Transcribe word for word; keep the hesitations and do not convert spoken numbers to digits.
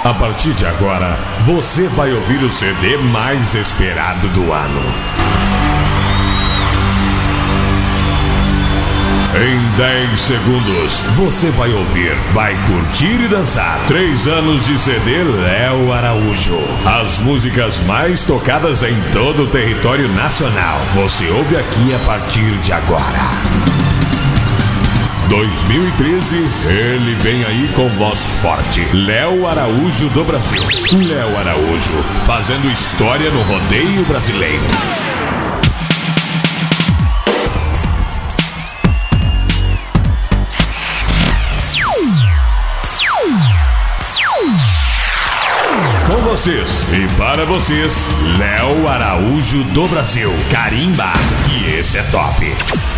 A partir de agora, você vai ouvir o C D mais esperado do ano. Em dez segundos, você vai ouvir, vai curtir e dançar. Três anos de C D Léo Araújo. As músicas mais tocadas em todo o território nacional. Você ouve aqui a partir de agora. dois mil e treze, ele vem aí com voz forte. Léo Araújo do Brasil. Léo Araújo, fazendo história no rodeio brasileiro. Com vocês e para vocês, Léo Araújo do Brasil. Carimba, que esse é top.